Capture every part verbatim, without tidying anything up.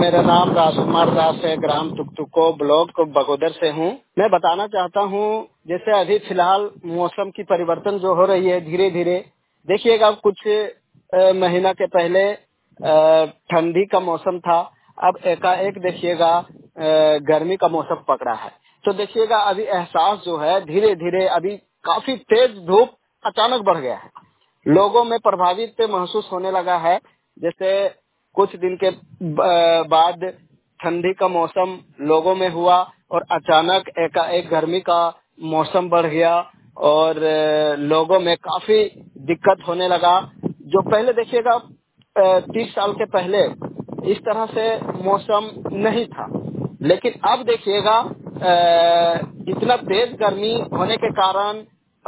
मेरा नाम राजकुमार दास है, ग्राम टुकटुको, ब्लॉक बगोदर से हूँ। मैं बताना चाहता हूँ, जैसे अभी फिलहाल मौसम की परिवर्तन जो हो रही है धीरे धीरे, देखिएगा कुछ महीना के पहले ठंडी का मौसम था, अब एकाएक देखिएगा गर्मी का मौसम पकड़ा है। तो देखिएगा अभी एहसास जो है धीरे धीरे अभी काफी तेज धूप अचानक बढ़ गया है, लोगों में प्रभावित महसूस होने लगा है। जैसे कुछ दिन के बाद ठंडी का मौसम लोगों में हुआ और अचानक एकाएक गर्मी का मौसम बढ़ गया और लोगों में काफी दिक्कत होने लगा। जो पहले देखिएगा तीस साल के पहले इस तरह से मौसम नहीं था, लेकिन अब देखिएगा इतना तेज गर्मी होने के कारण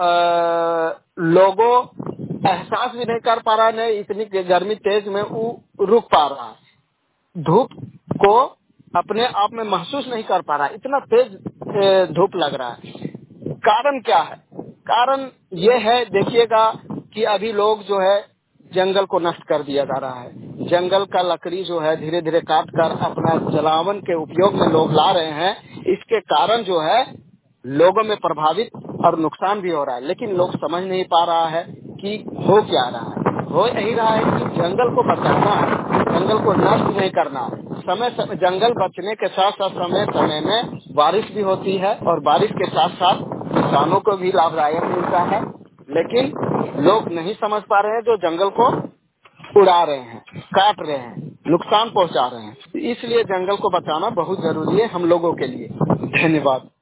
लोगों एहसास भी नहीं कर पा रहा है, नहीं इतनी गर्मी तेज में वो रुक पा रहा है, धूप को अपने आप में महसूस नहीं कर पा रहा है, इतना तेज धूप लग रहा है। कारण क्या है? कारण ये है देखिएगा कि अभी लोग जो है जंगल को नष्ट कर दिया जा रहा है, जंगल का लकड़ी जो है धीरे धीरे काट कर अपना जलावन के उपयोग में लोग ला रहे हैं। इसके कारण जो है लोगों में प्रभावित और नुकसान भी हो रहा है, लेकिन लोग समझ नहीं पा रहा है कि हो क्या रहा है। हो यही रहा है कि जंगल को बचाना है, जंगल को नष्ट नहीं करना। समय समय जंगल बचने के साथ साथ समय समय में बारिश भी होती है और बारिश के साथ साथ किसानों को भी लाभदायक मिलता है, लेकिन लोग नहीं समझ पा रहे हैं, जो जंगल को उड़ा रहे हैं, काट रहे हैं, नुकसान पहुंचा रहे हैं। इसलिए जंगल को बचाना बहुत जरूरी है हम लोगों के लिए। धन्यवाद।